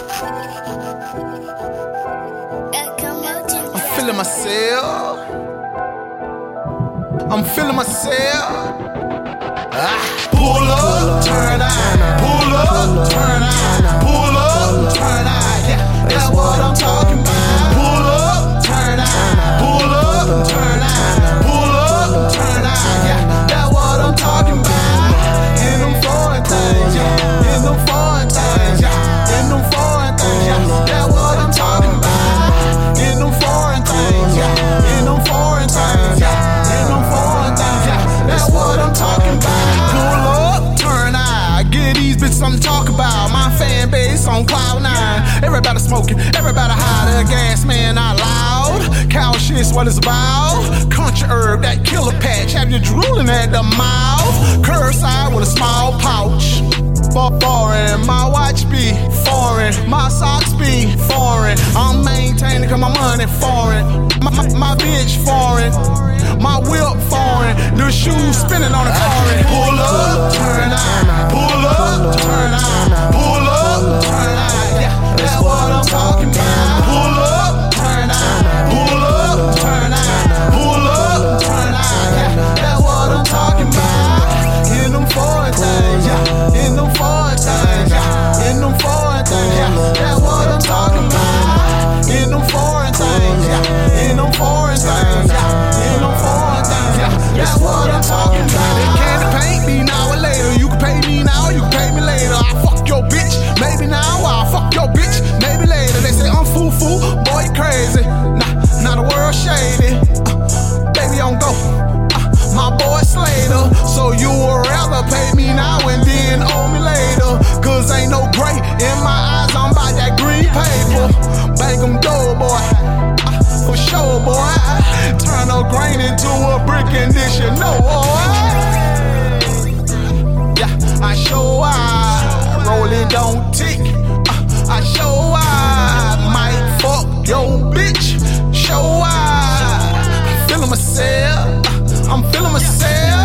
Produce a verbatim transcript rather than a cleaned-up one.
I'm feeling myself. I'm feeling myself. Ah. Pull up, turn out. Pull up, turn out. Pull up, turn out. Yeah, that's what I'm talking about. Pull up, turn out. Pull up, turn out. Pull up, turn out. Yeah, that's what I'm talking about. In them foreign things, yeah. In them foreign things, yeah. In them foreign things, yeah. That's what I'm talking about. In them foreign things, yeah. In them foreign things, yeah. In them foreign things, yeah. That's what I'm talking about. Pull up, turn out. Give these bitches something to talk about. My fan base on cloud nine. Everybody smoking, everybody high. The gas man not loud. Cow shit's what it's about. Country herb, that killer patch. Have you drooling at the mouth? Curbside with a small pouch. Foreign, my watch be foreign, my socks be foreign. I'm maintaining cause my money foreign. My, my, my bitch foreign, my whip foreign. The shoes spinning on the foreign. Pull up, turn out. Pull up, turn out. Pull up, turn out. Yeah, that's what I'm talking about. Pull up, turn out. Pull up, turn out. Pull up, turn out. Yeah, that's what I'm talking about. In them foreign things, yeah. In them foreign things, yeah. In them foreign things, yeah. That's what I'm talking about. In them foreign things, yeah. In them foreign things, yeah. In them foreign things, yeah. That's what I'm talking about. They can't paint me now or later. You can pay me now, you can pay me later. I fuck your bitch, maybe now. I'll fuck your bitch, maybe later. They say I'm foo-foo, boy, you crazy. Nah, now the world shady. Uh, baby, on go. Uh, my boy Slater. So you would rather pay me now and then owe me later. Cause ain't no gray in my eyes, I'm by that green paper. Bang 'em door, boy. Uh, for sure, boy. Turn a grain into a brick and this you know, boy. Yeah, I show I roll it, don't tick. Uh, I show I might fuck your bitch. Show I I'm feeling myself. Uh, I'm feeling myself.